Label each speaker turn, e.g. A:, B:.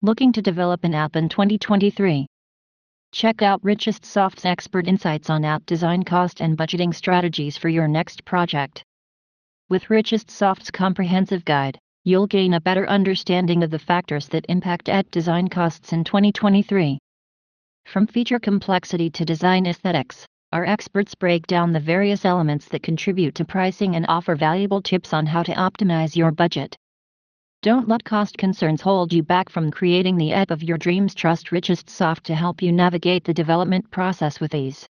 A: Looking to develop an app in 2023? Check out Richest Soft's expert insights on app design, cost, and budgeting strategies for your next project. With Richest Soft's comprehensive guide, you'll gain a better understanding of the factors that impact app design costs in 2023. From feature complexity to design aesthetics, our experts break down the various elements that contribute to pricing and offer valuable tips on how to optimize your budget. Don't let cost concerns hold you back from creating the app of your dreams. Trust Richest Soft to help you navigate the development process with ease.